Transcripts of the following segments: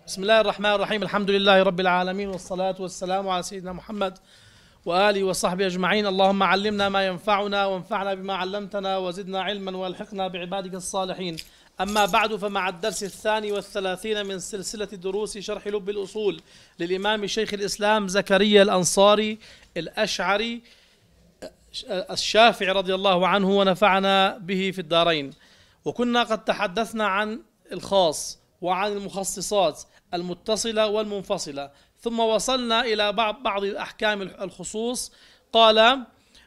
بسم الله الرحمن الرحيم. الحمد لله رب العالمين، والصلاة والسلام على سيدنا محمد وآله وصحبه أجمعين. اللهم علمنا ما ينفعنا وانفعنا بما علمتنا وزدنا علما والحقنا بعبادك الصالحين. أما بعد، فمع الدرس 32 من سلسلة دروس شرح لب الأصول للإمام شيخ الإسلام زكريا الأنصاري الأشعري الشافعي رضي الله عنه ونفعنا به في الدارين. وكنا قد تحدثنا عن الخاص وعن المخصصات المتصلة والمنفصلة، ثم وصلنا إلى بعض أحكام الخصوص. قال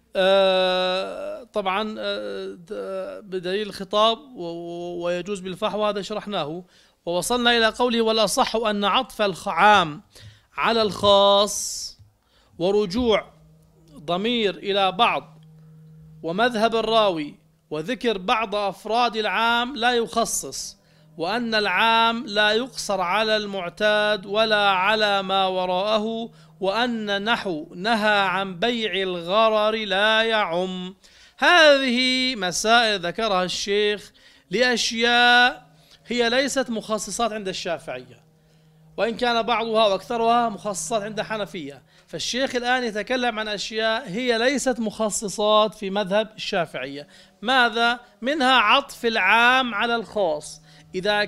طبعا بدليل الخطاب ويجوز بالفحوى، هذا شرحناه. ووصلنا إلى قوله: والأصح أن عطف العام على الخاص ورجوع ضمير إلى بعض ومذهب الراوي وذكر بعض أفراد العام لا يخصص، وأن العام لا يقصر على المعتاد ولا على ما وراءه، وأن نحو نهى عن بيع الغرر لا يعم. هذه مسائل ذكرها الشيخ لأشياء هي ليست مخصصات عند الشافعية، وإن كان بعضها وأكثرها مخصصات عند حنفية. فالشيخ الآن يتكلم عن أشياء هي ليست مخصصات في مذهب الشافعية. ماذا؟ منها عطف العام على الخاص. إذا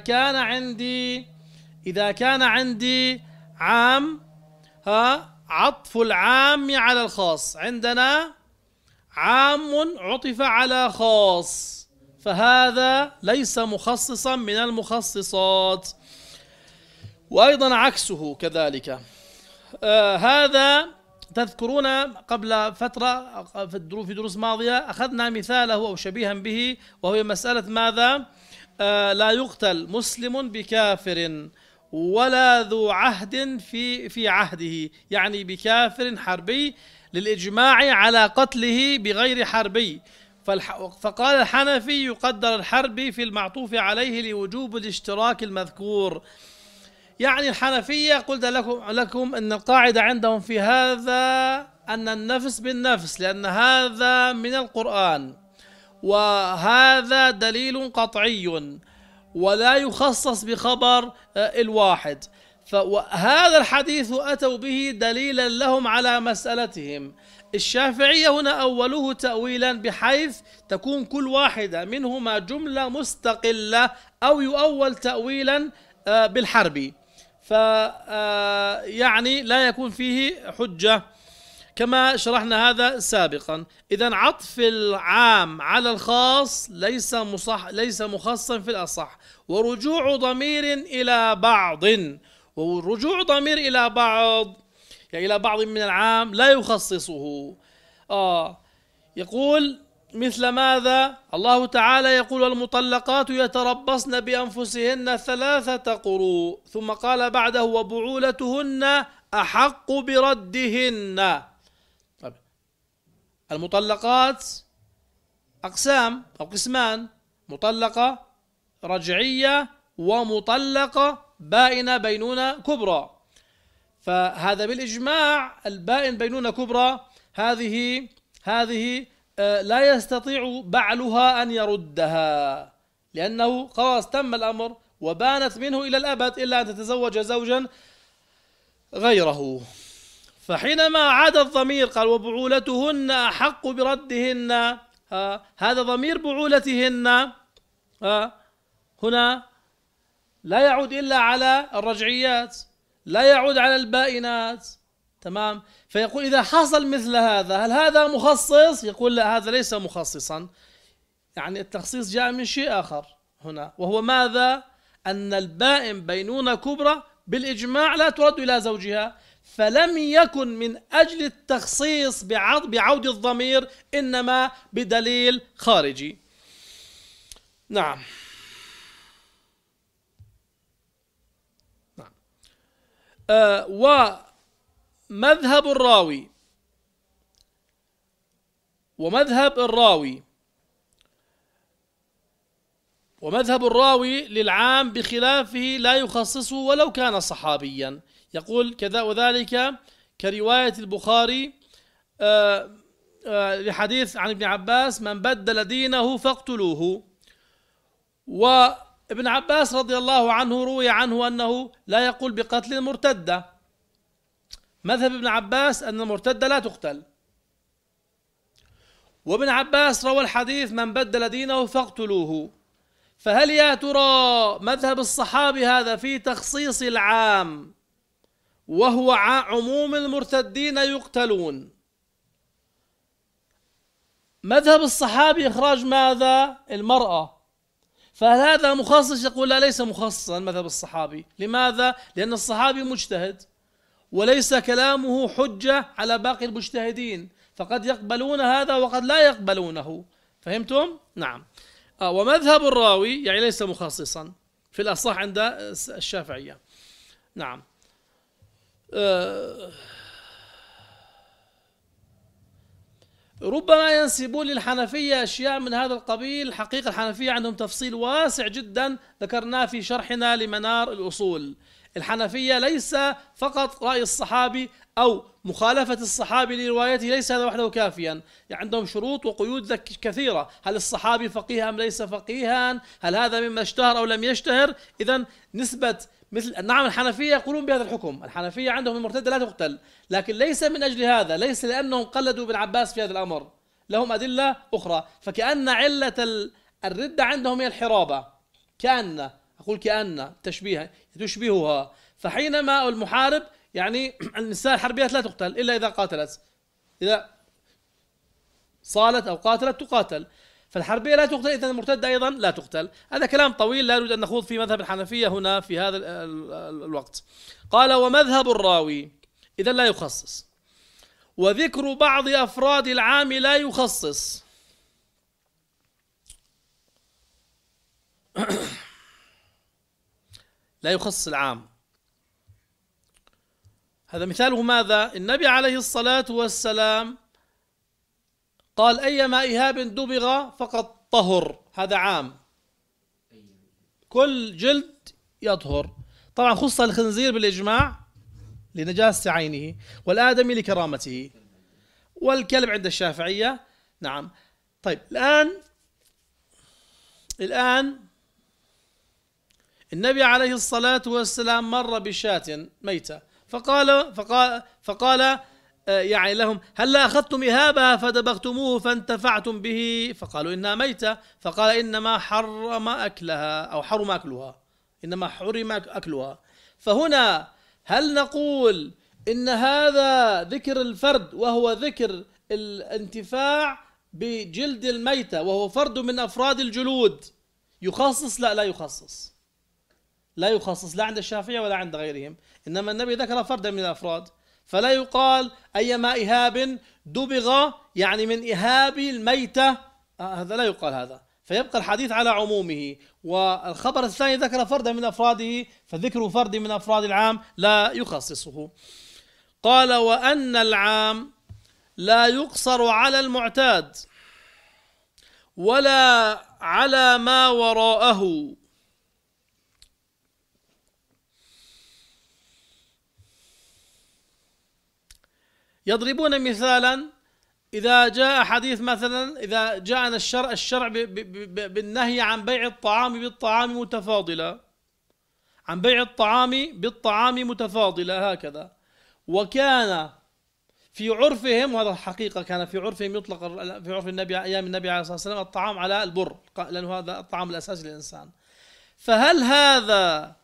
كان عندي عام، عطف العام على الخاص. عندنا عام عطف على خاص، فهذا ليس مخصصا من المخصصات. وأيضا عكسه كذلك. هذا تذكرون قبل فترة في دروس ماضية أخذنا مثاله أو شبيها به، وهو مسألة ماذا؟ لا يقتل مسلم بكافر ولا ذو عهد في عهده، يعني بكافر حربي، للإجماع على قتله بغير حربي. فقال الحنفي: يقدر الحربي في المعطوف عليه لوجوب الاشتراك المذكور. يعني الحنفية قلت لكم أن القاعدة عندهم في هذا أن النفس بالنفس، لأن هذا من القرآن وهذا دليل قطعي ولا يخصص بخبر الواحد. فهذا الحديث أتوا به دليلا لهم على مسألتهم. الشافعية هنا أولوه تأويلا، بحيث تكون كل واحدة منهما جملة مستقلة، أو يؤول تأويلا بالحربي، يعني لا يكون فيه حجة كما شرحنا هذا سابقا. إذن عطف العام على الخاص ليس مخصصا في الأصح. ورجوع ضمير إلى بعض، ورجوع ضمير إلى بعض يعني إلى بعض من العام لا يخصصه. يقول مثل ماذا؟ الله تعالى يقول: والمطلقات يتربصن بأنفسهن 3 قروء، ثم قال بعده: وبعولتهن أحق بردهن. المطلقات أقسام أو قسمان: مطلقة رجعية ومطلقة بائنة بينونة كبرى. فهذا بالإجماع البائن بينونة كبرى هذه لا يستطيع بعلها أن يردها، لأنه خلاص تم الأمر وبانت منه إلى الأبد إلا أن تتزوج زوجا غيره. فحينما عاد الضمير قال: وبعولتهن أحق بردهن، هذا ضمير بعولتهن هنا لا يعود إلا على الرجعيات، لا يعود على البائنات. تمام؟ فيقول: إذا حصل مثل هذا هل هذا مخصص؟ يقول: لا، هذا ليس مخصصا. يعني التخصيص جاء من شيء آخر هنا، وهو ماذا؟ أن البائن بينونة كبرى بالإجماع لا ترد إلى زوجها، فلم يكن من أجل التخصيص بعود الضمير، إنما بدليل خارجي. نعم. ومذهب الراوي للعام بخلافه لا يخصصه ولو كان صحابيا. يقول: كذا وذلك كرواية البخاري لحديث عن ابن عباس: من بدل دينه فاقتلوه. ابن عباس رضي الله عنه روي عنه أنه لا يقول بقتل المرتدة. مذهب ابن عباس أن المرتدة لا تقتل. وابن عباس روى الحديث من بدل دينه فاقتلوه. فهل يا ترى مذهب الصحابي هذا في تخصيص العام وهو عموم المرتدين يقتلون؟ مذهب الصحابي إخراج ماذا؟ المرأة. فهل هذا مخصص؟ يقول لا، ليس مخصصا مذهب الصحابي. لماذا؟ لأن الصحابي مجتهد وليس كلامه حجة على باقي المجتهدين، فقد يقبلون هذا وقد لا يقبلونه. فهمتم؟ نعم. ومذهب الراوي يعني ليس مخصصا في الأصح عند الشافعية. نعم. ربما ينسبون للحنفية أشياء من هذا القبيل. حقيقة الحنفية عندهم تفصيل واسع جدا ذكرناه في شرحنا لمنار الأصول. الحنفية ليس فقط رأي الصحابي أو مخالفة الصحابي لروايته، ليس هذا وحده كافيا. يعني عندهم شروط وقيود كثيرة. هل الصحابي فقيه أم ليس فقيها؟ هل هذا مما اشتهر أو لم يشتهر؟ إذن نسبة مثل نعم الحنفية يقولون بهذا الحكم. الحنفية عندهم المرتدة لا تقتل، لكن ليس من أجل هذا، ليس لأنهم قلدوا ابن عباس في هذا الأمر، لهم أدلة أخرى. فكأن علة الردة عندهم هي الحرابة، أقول كأن تشبيهها. فحينما المحارب يعني النساء الحربيات لا تقتل إلا إذا قاتلت، إذا صالت أو قاتلت تقاتل. فالحربية لا تقتل، إذا المرتدة أيضا لا تقتل. هذا كلام طويل لا نريد أن نخوض في مذهب الحنفية هنا في هذا الوقت. قال ومذهب الراوي إذا لا يخصص، وذكر بعض أفراد العام لا يخصص. لا يخصص العام. هذا مثاله ماذا؟ النبي عليه الصلاة والسلام قال أيما إهاب دبغ فقد طهر، هذا عام، كل جلد يطهر. طبعا خص الخنزير بالإجماع لنجاسة عينه، والآدمي لكرامته، والكلب عند الشافعية. نعم. طيب الآن النبي عليه الصلاة والسلام مر بشاة ميتة فقال يعني لهم هل لا أخذتم إهابها فدبغتموه فانتفعتم به؟ فقالوا إنها ميتة. فقال إنما حرم أكلها أو حرم أكلها، إنما حرم أكلها. فهنا هل نقول إن هذا ذكر الفرد وهو ذكر الانتفاع بجلد الميتة وهو فرد من أفراد الجلود يخصص؟ لا يخصص، لا يخصص، لا عند الشافعية ولا عند غيرهم. إنما النبي ذكر فردا من الأفراد، فلا يقال أيما إهاب دبغ يعني من إهاب الميتة، هذا لا يقال هذا. فيبقى الحديث على عمومه. والخبر الثاني ذكر فردا من أفراده، فذكر فرد من أفراد العام لا يخصصه. قال وأن العام لا يقصر على المعتاد ولا على ما وراءه. يضربون مثالا إذا جاء حديث مثلا إذا جاءنا الشرع بالنهي عن بيع الطعام بالطعام متفاضلا، عن بيع الطعام بالطعام متفاضلا هكذا، وكان في عرفهم، وهذا الحقيقة كان في عرفهم يطلق في عرف النبي أيام النبي عليه الصلاة والسلام الطعام على البر، لأنه هذا الطعام الأساسي للإنسان. فهل هذا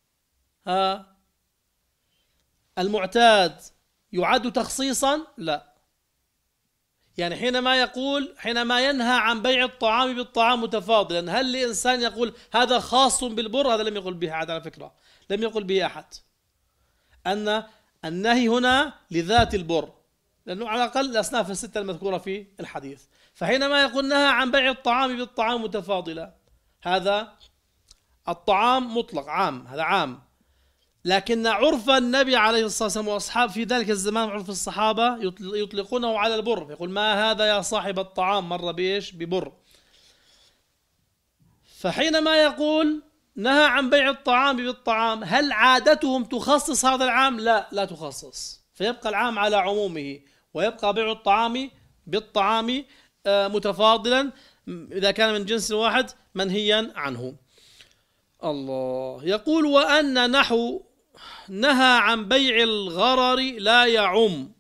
المعتاد يعد تخصيصا؟ لا. يعني حينما ينهى عن بيع الطعام بالطعام متفاضلا، هل لإنسان يقول هذا خاص بالبر؟ هذا لم يقل به أحد، على فكرة لم يقل به أحد أن النهي هنا لذات البر، لأنه على الأقل الأصناف الستة المذكورة في الحديث. فحينما يقول نهى عن بيع الطعام بالطعام متفاضلا، هذا الطعام مطلق عام، هذا عام. لكن عرف النبي عليه الصلاة والسلام وأصحاب في ذلك الزمان، عرف الصحابة يطلقونه على البر، يقول ما هذا يا صاحب الطعام، مر بإيش؟ ببر. فحينما يقول نهى عن بيع الطعام بالطعام، هل عادتهم تخصص هذا العام؟ لا تخصص، فيبقى العام على عمومه، ويبقى بيع الطعام بالطعام متفاضلا إذا كان من جنس واحد منهيا عنه. الله. يقول وأن نحو نهى عن بيع الغرر لا يعم.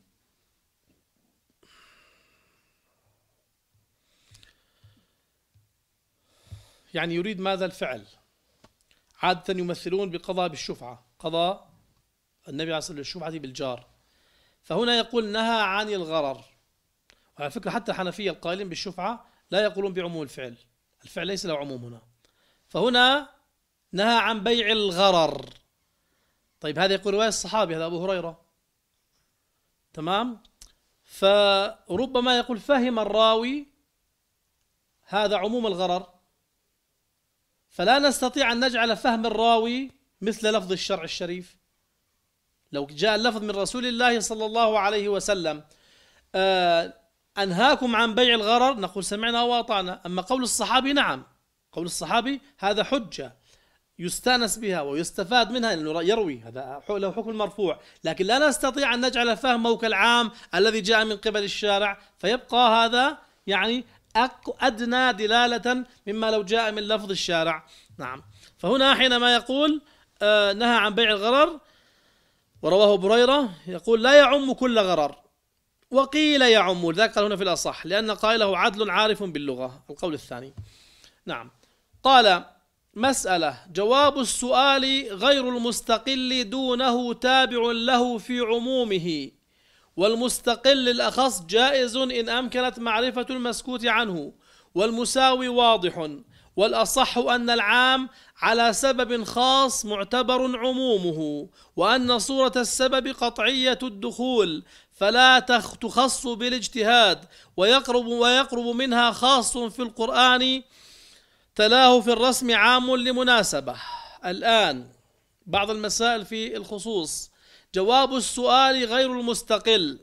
يعني يريد ماذا؟ الفعل. عادة يمثلون بقضاء بالشفعة، قضاء النبي عليه الصلاة والسلام الشفعة بالجار، فهنا يقول نهى عن الغرر. وعلى فكرة حتى الحنفية القائلين بالشفعة لا يقولون بعموم الفعل، الفعل ليس له عموم هنا، فهنا نهى عن بيع الغرر. طيب هذا يقول رواية الصحابي، هذا أبو هريرة، تمام؟ فربما يقول فهم الراوي هذا عموم الغرر، فلا نستطيع أن نجعل فهم الراوي مثل لفظ الشرع الشريف. لو جاء اللفظ من رسول الله صلى الله عليه وسلم أنهاكم عن بيع الغرر، نقول سمعنا وأطعنا. أما قول الصحابي نعم، قول الصحابي هذا حجة يستانس بها ويستفاد منها لأنه يروي، هذا له حكم المرفوع، لكن لا نستطيع أن نجعل فهمه كالعام الذي جاء من قبل الشارع، فيبقى هذا يعني أدنى دلالة مما لو جاء من لفظ الشارع. نعم. فهنا حينما يقول نهى عن بيع الغرر ورواه أبو هريرة، يقول لا يعم كل غرر، وقيل يعم، ذاك قال هنا في الأصح لأن قائله عدل عارف باللغة، القول الثاني. نعم. قال مسألة: جواب السؤال غير المستقل دونه تابع له في عمومه، والمستقل الأخص جائز إن أمكنت معرفة المسكوت عنه، والمساوي واضح، والأصح أن العام على سبب خاص معتبر عمومه، وأن صورة السبب قطعية الدخول فلا تخص بالاجتهاد، ويقرب منها خاص في القرآن تلاه في الرسم عام لمناسبة. الآن بعض المسائل في الخصوص. جواب السؤال غير المستقل،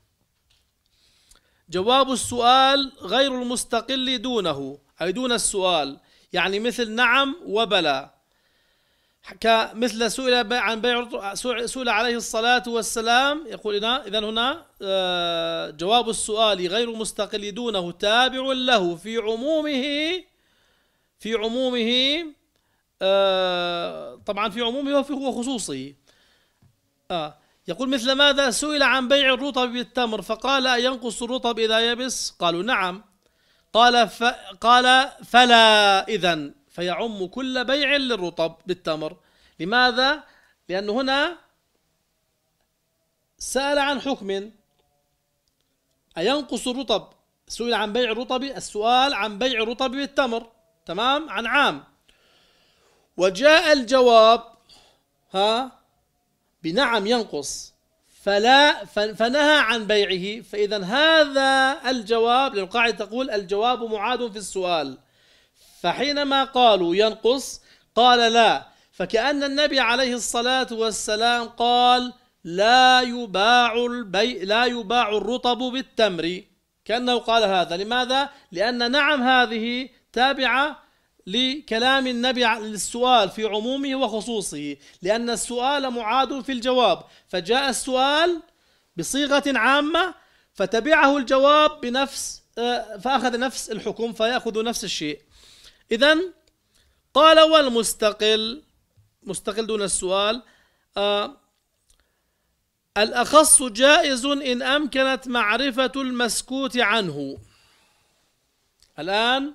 جواب السؤال غير المستقل دونه أي دون السؤال، يعني مثل نعم وبلى، كمثل سئل عن بيع، سئل عليه الصلاة والسلام، يقول إذن هنا جواب السؤال غير المستقل دونه تابع له في عمومه، في عمومه طبعا في عمومه وخصوصه. يقول مثل ماذا؟ سئل عن بيع الرطب بالتمر فقال أينقص الرطب إذا يبس؟ قالوا نعم. قال فلا إذن، فيعم كل بيع للرطب بالتمر. لماذا؟ لأنه هنا سأل عن حكم أينقص الرطب، سئل عن بيع الرطب، السؤال عن بيع الرطب بالتمر، تمام، عن عام، وجاء الجواب بنعم ينقص، فنهى عن بيعه. فإذا هذا الجواب، لأن القاعدة تقول الجواب معاد في السؤال، فحينما قالوا ينقص قال لا، فكأن النبي عليه الصلاة والسلام قال لا يباع الرطب بالتمر، كأنه قال هذا. لماذا؟ لأن نعم هذه تابعة لكلام النبي للسؤال في عمومه وخصوصه، لأن السؤال معاد في الجواب، فجاء السؤال بصيغة عامة فتبعه الجواب بنفس فأخذ نفس الحكم، فيأخذ نفس الشيء. إذن قال والمستقل، مستقل دون السؤال، الأخص جائز إن أمكنت معرفة المسكوت عنه. الآن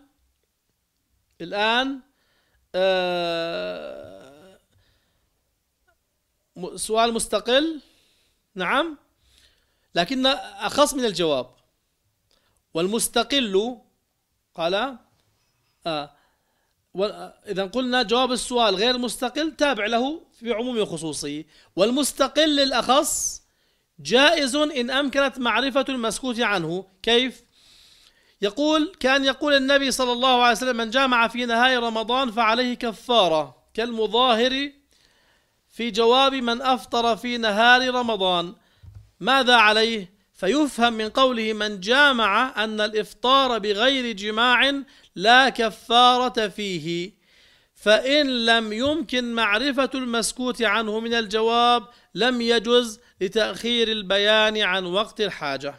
سؤال مستقل نعم، لكن أخص من الجواب. والمستقل قال إذا قلنا جواب السؤال غير مستقل تابع له في عموم وخصوصه، والمستقل الأخص جائز إن أمكنت معرفة المسكوت عنه. كيف؟ كان يقول النبي صلى الله عليه وسلم من جامع في نهاية رمضان فعليه كفارة كالمظاهر، في جواب من أفطر في نهار رمضان ماذا عليه؟ فيفهم من قوله من جامع أن الإفطار بغير جماع لا كفارة فيه، فإن لم يمكن معرفة المسكوت عنه من الجواب لم يجز لتأخير البيان عن وقت الحاجة.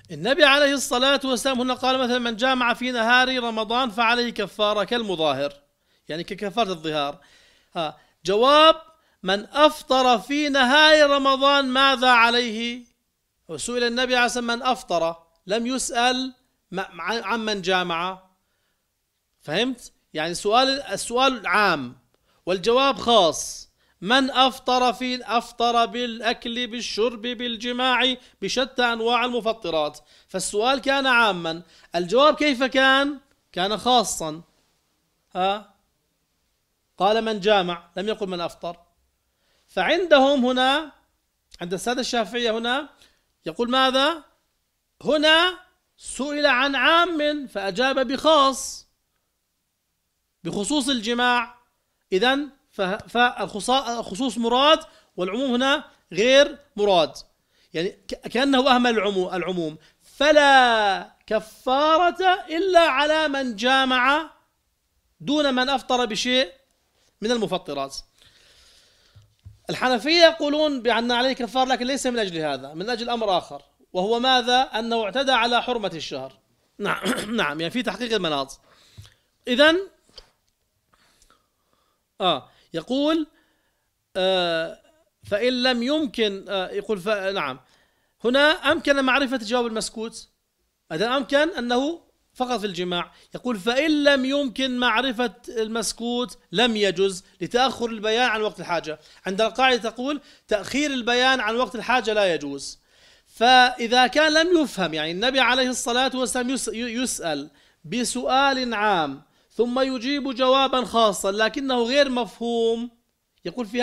النبي عليه الصلاة والسلام هنا قال مثلا من جامع في نهار رمضان فعليه كفارة كالمظاهر، يعني ككفارة الظهار. جواب: من أفطر في نهار رمضان ماذا عليه؟ وسئل النبي عليه الصلاة والسلام من أفطر، لم يسأل عن من جامع. فهمت؟ يعني السؤال عام والجواب خاص. من أفطر بالأكل بالشرب بالجماع بشتى أنواع المفطرات. فالسؤال كان عاما، الجواب كيف كان؟ كان خاصا. قال من جامع، لم يقل من أفطر. فعندهم هنا، عند السادة الشافعية هنا يقول ماذا؟ هنا سئل عن عام فأجاب بخاص، بخصوص الجماع. إذن فالخصوص مراد والعموم هنا غير مراد، يعني كأنه أهمل العموم. فلا كفارة إلا على من جامع دون من أفطر بشيء من المفطرات. الحنفية يقولون بأن عليه كفار، لكن ليس من أجل هذا، من أجل أمر آخر، وهو ماذا؟ أنه اعتدى على حرمة الشهر. نعم يعني في تحقيق المناط. إذن يقول فإن لم يمكن يقول نعم، هنا أمكن معرفة جواب المسكوت، هذا أمكن أنه فقط في الجماع. يقول فإن لم يمكن معرفة المسكوت لم يجوز لتأخر البيان عن وقت الحاجة. عند القاعدة تقول تأخير البيان عن وقت الحاجة لا يجوز. فإذا كان لم يفهم، يعني النبي عليه الصلاة والسلام يسأل بسؤال عام ثم يجيب جوابا خاصا لكنه غير مفهوم، يقول في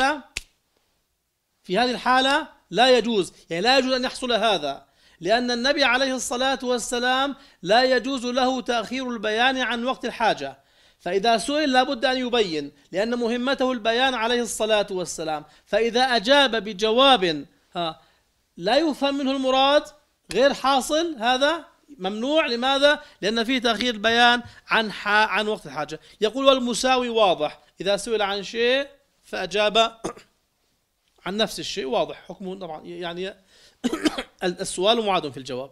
هذه الحالة لا يجوز، يعني لا يجوز أن يحصل هذا، لأن النبي عليه الصلاة والسلام لا يجوز له تأخير البيان عن وقت الحاجة. فإذا سئل لابد أن يبين، لأن مهمته البيان عليه الصلاة والسلام. فإذا أجاب بجواب لا يفهم منه المراد، غير حاصل، هذا ممنوع. لماذا؟ لأن فيه تأخير البيان عن وقت الحاجة. يقول والمساوي واضح، إذا سئل عن شيء فأجاب عن نفس الشيء واضح حكمه طبعا، يعني السؤال معاد في الجواب.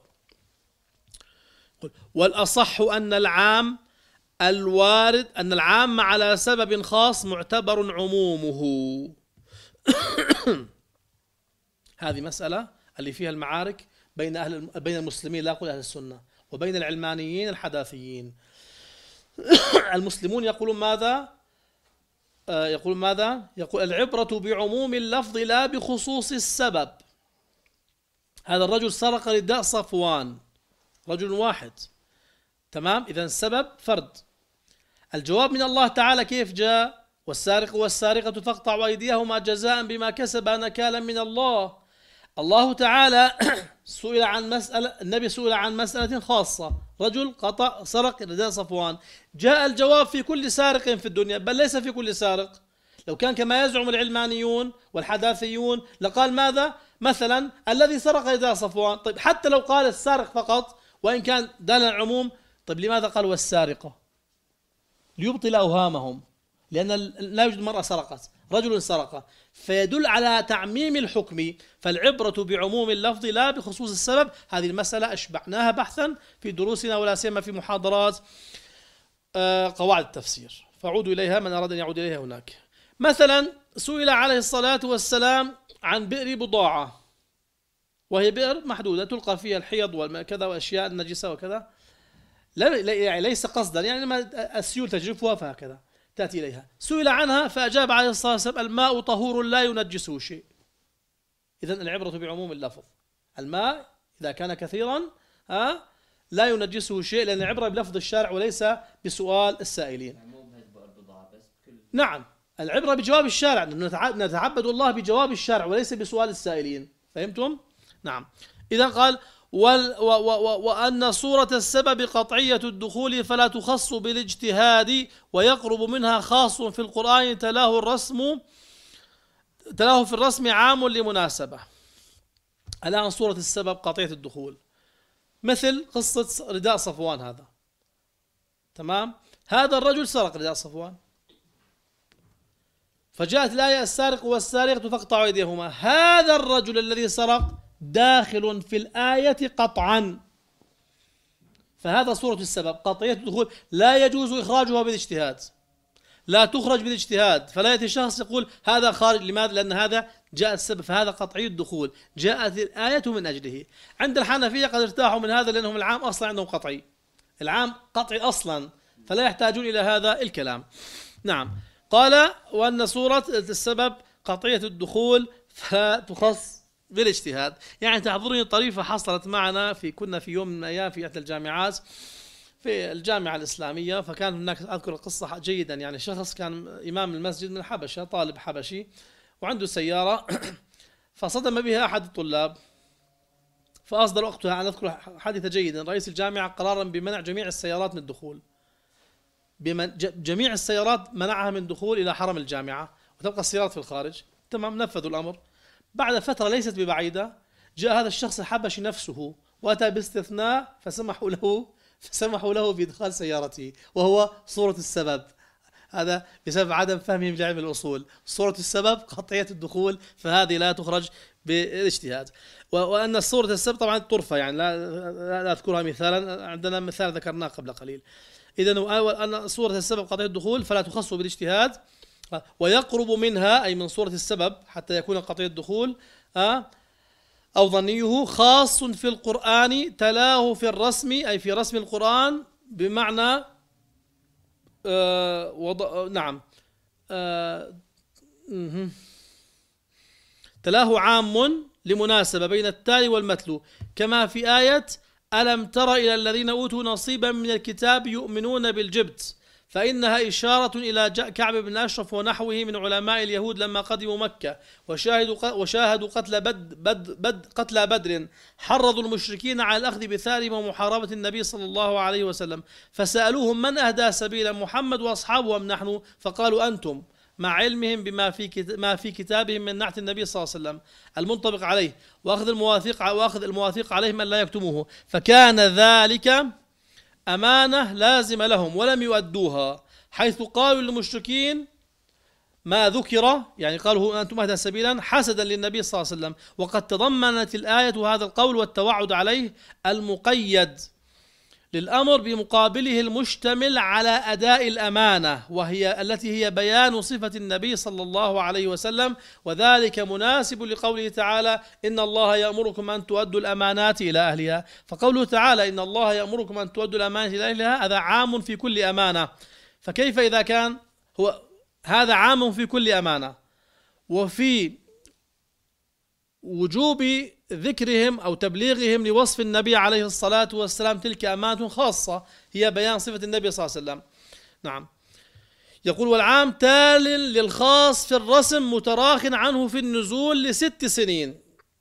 والأصح أن العام الوارد أن العام على سبب خاص معتبر عمومه. هذه مسألة اللي فيها المعارك بين المسلمين، لا أقول أهل السنة، وبين العلمانيين الحداثيين. المسلمون يقولون ماذا؟ يقول العبرة بعموم اللفظ لا بخصوص السبب. هذا الرجل سرق رداء صفوان، رجل واحد، تمام؟ إذن السبب فرد. الجواب من الله تعالى كيف جاء؟ والسارق والسارقة فاقطعوا أيديهما جزاء بما كسبا نكالا من الله. الله تعالى سئل عن مسألة، النبي سئل عن مسألة خاصة، رجل سرق رداء صفوان. جاء الجواب في كل سارق في الدنيا، بل ليس في كل سارق. لو كان كما يزعم العلمانيون والحداثيون لقال ماذا؟ مثلا الذي سرق رداء صفوان. طيب حتى لو قال السارق فقط وإن كان دال العموم، طيب لماذا قال والسارقة؟ ليبطل أوهامهم، لأن لا يوجد مرأة سرقت، رجل سرق، فيدل على تعميم الحكم. فالعبرة بعموم اللفظ لا بخصوص السبب. هذه المسألة أشبعناها بحثا في دروسنا ولا سيما في محاضرات قواعد التفسير، فعودوا إليها من أراد أن يعود إليها هناك. مثلا سئل عليه الصلاة والسلام عن بئر بضاعة، وهي بئر محدودة تلقى فيها الحيض وكذا وأشياء النجسة وكذا، ليس قصدا، يعني السيول تجرفها فهكذا تأتي إليها. سئل عنها فأجاب عليه الصلاة والسلام الماء طهور لا ينجسه شيء. إذن العبرة بعموم اللفظ. الماء إذا كان كثيرا لا ينجسه شيء، لأن العبرة بلفظ الشارع وليس بسؤال السائلين. نعم، العبرة بجواب الشارع، نتعبد الله بجواب الشارع وليس بسؤال السائلين. فهمتم؟ نعم. إذا قال وأن صورة السبب قطعية الدخول فلا تخص بالاجتهاد، ويقرب منها خاص في القرآن تلاه في الرسم عام لمناسبة. الآن صورة السبب قطعية الدخول، مثل قصة رداء صفوان هذا، تمام؟ هذا الرجل سرق رداء صفوان، فجاءت الآية السارق والسارقة فاقطعوا أيديهما. هذا الرجل الذي سرق داخل في الآية قطعا. فهذا صورة السبب، قطعية الدخول لا يجوز إخراجها بالاجتهاد، لا تخرج بالاجتهاد، فلا يأتي شخص يقول هذا خارج. لماذا؟ لأن هذا جاء السبب، فهذا قطعي الدخول، جاءت الآية من أجله. عند الحنفية قد ارتاحوا من هذا لأنهم العام أصلا عندهم قطعي، العام قطعي أصلا، فلا يحتاجون إلى هذا الكلام. نعم. قال وأن صورة السبب قطعية الدخول فتخص بالاجتهاد. يعني تحضرني طريفة حصلت معنا كنا في يوم من الأيام في إحدى الجامعات في الجامعة الإسلامية، فكان هناك أذكر القصة جيدا. يعني شخص كان إمام المسجد من الحبشة، طالب حبشي وعنده سيارة فصدم بها أحد الطلاب، فأصدر وقتها أن أذكر حادثة جيدا رئيس الجامعة قرارا بمنع جميع السيارات من الدخول، جميع السيارات منعها من الدخول إلى حرم الجامعة وتبقى السيارات في الخارج. تمام، نفذوا الأمر. بعد فترة ليست ببعيدة جاء هذا الشخص الحبشي نفسه وأتى باستثناء فسمحوا له بإدخال سيارته، وهو صورة السبب. هذا بسبب عدم فهمهم لعلم الأصول، صورة السبب قطعية الدخول، فهذه لا تخرج بالاجتهاد. وأن صورة السبب طبعا طرفة، يعني لا أذكرها مثالا، عندنا مثال ذكرناه قبل قليل. إذن أن صورة السبب قطعية الدخول فلا تخص بالاجتهاد، ويقرب منها أي من صورة السبب حتى يكون قطعية الدخول أو ظنيه خاص في القرآن تلاه في الرسم، أي في رسم القرآن، بمعنى نعم تلاه عام لمناسبة بين التالي والمتلو، كما في آية ألم تر إلى الذين أوتوا نصيبا من الكتاب يؤمنون بالجبت، فإنها إشارة إلى كعب بن أشرف ونحوه من علماء اليهود لما قدموا مكة وشاهدوا قتل بدر، حرضوا المشركين على الأخذ بثارهم ومحاربة النبي صلى الله عليه وسلم، فسألوهم من أهدى سبيلا، محمد وأصحابه أم نحن؟ فقالوا أنتم، مع علمهم بما في كتابهم من نعت النبي صلى الله عليه وسلم المنطبق عليه، وأخذ المواثيق عليهم أن لا يكتموه، فكان ذلك أمانة لازمة لهم ولم يؤدوها، حيث قالوا للمشركين ما ذكر، يعني قالوا أنتم أهدى سبيلا حسدا للنبي صلى الله عليه وسلم. وقد تضمنت الآية هذا القول والتوعد عليه المقيد للأمر بمقابله المشتمل على أداء الأمانة، وهي التي هي بيان صفة النبي صلى الله عليه وسلم، وذلك مناسب لقوله تعالى إن الله يأمركم أن تؤدوا الأمانات إلى أهلها. فقوله تعالى إن الله يأمركم أن تؤدوا الأمانات إلى أهلها هذا عام في كل أمانة، فكيف إذا كان هذا عام في كل أمانة، وفي وجوب ذكرهم أو تبليغهم لوصف النبي عليه الصلاة والسلام تلك أمانة خاصة هي بيان صفة النبي صلى الله عليه وسلم. نعم. يقول والعام تال للخاص في الرسم متراخ عنه في النزول ل6 سنين.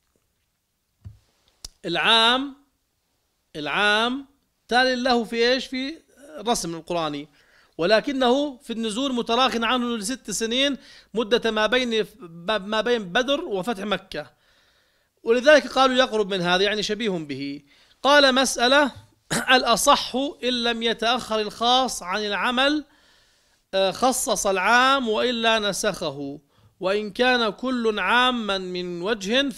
العام تال له في إيش؟ في الرسم القرآني، ولكنه في النزول متراخ عنه ل6 سنين، مدة ما بين بدر وفتح مكة، ولذلك قالوا يقرب من هذا، يعني شبيه به. قال مسألة الأصح إن لم يتأخر الخاص عن العمل خصص العام وإلا نسخه، وإن كان كل عاما من وجه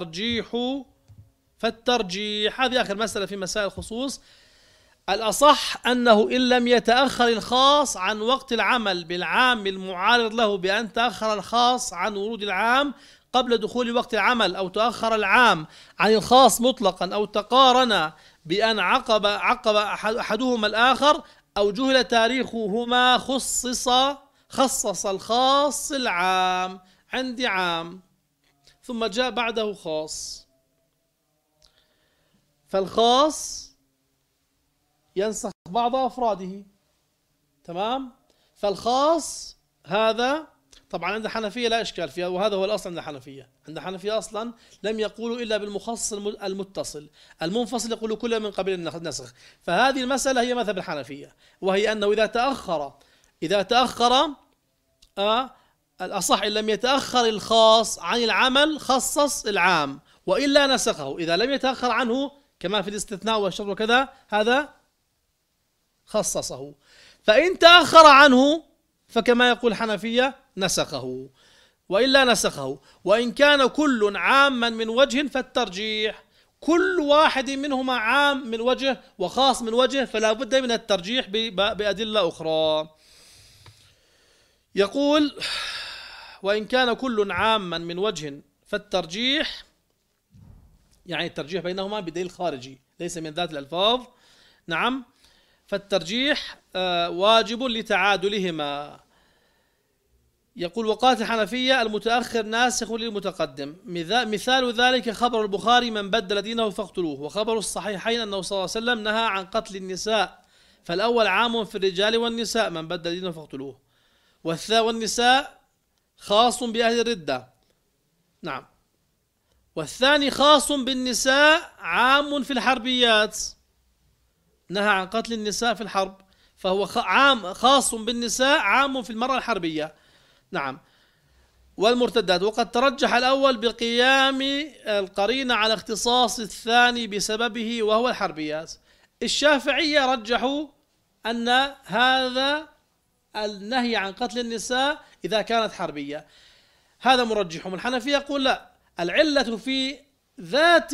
فالترجيح. هذه آخر مسألة في مسائل الخصوص. الأصح أنه إن لم يتأخر الخاص عن وقت العمل بالعام المعارض له، بأن تأخر الخاص عن ورود العام قبل دخول وقت العمل، أو تأخر العام عن الخاص مطلقا، أو تقارن بأن عقب أحدهما الآخر، أو جهل تاريخهما خصص الخاص العام. عندي عام ثم جاء بعده خاص، فالخاص ينسخ بعض أفراده. تمام. فالخاص هذا طبعا عند الحنفية لا إشكال فيها، وهذا هو الأصل عند الحنفية. عند الحنفية أصلا لم يقولوا إلا بالمخصص المتصل، المنفصل يقولوا كله من قبل النسخ. فهذه المسألة هي مذهب الحنفية، وهي أنه إذا تأخر الأصح إن لم يتأخر الخاص عن العمل خصص العام، وإلا نسخه. إذا لم يتأخر عنه كما في الاستثناء والشرط وكذا هذا خصصه، فإن تأخر عنه فكما يقول الحنفية نسخه. وإلا نسخه. وإن كان كل عاما من وجه فالترجيح، كل واحد منهما عام من وجه وخاص من وجه، فلا بد من الترجيح بأدلة أخرى. يقول: وإن كان كل عاما من وجه فالترجيح، يعني الترجيح بينهما بدليل خارجي ليس من ذات الألفاظ. نعم، فالترجيح واجب لتعادلهما. يقول: وقالت الحنفية: المتأخر ناسخ للمتقدم، مثال ذلك خبر البخاري: من بدل دينه فاقتلوه، وخبر الصحيحين أنه صلى الله عليه وسلم نهى عن قتل النساء، فالأول عام في الرجال والنساء: من بدل دينه فاقتلوه، والنساء خاص بأهل الردة. نعم، والثاني خاص بالنساء عام في الحربيات، نهى عن قتل النساء في الحرب، فهو عام خاص بالنساء عام في المرأة الحربية. نعم، والمرتدات. وقد ترجح الأول بقيام القرينة على اختصاص الثاني بسببه وهو الحربيات. الشافعية رجحوا أن هذا النهي عن قتل النساء إذا كانت حربية، هذا مرجحهم. الحنفية يقول: لا، العلة في ذات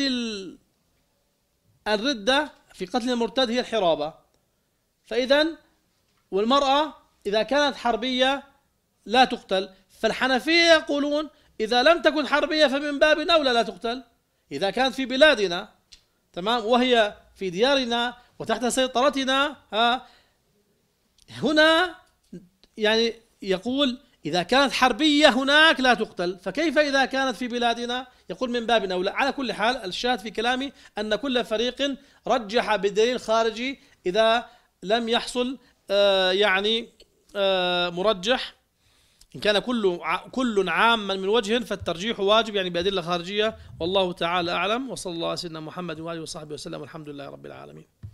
الردة في قتل المرتد هي الحرابة، فإذا والمرأة إذا كانت حربية لا تقتل. فالحنفية يقولون: إذا لم تكن حربية فمن باب أولى لا تقتل، إذا كانت في بلادنا تمام وهي في ديارنا وتحت سيطرتنا. هنا يعني يقول: إذا كانت حربية هناك لا تقتل، فكيف إذا كانت في بلادنا؟ يقول من باب أولى. على كل حال، الشاهد في كلامي أن كل فريق رجح بدليل خارجي إذا لم يحصل يعني مرجح. إن كان كل عاما من وجه فالترجيح واجب، يعني بأدلة خارجية. والله تعالى أعلم، وصلى الله على سيدنا محمد وآله وصحبه وسلم، والحمد لله رب العالمين.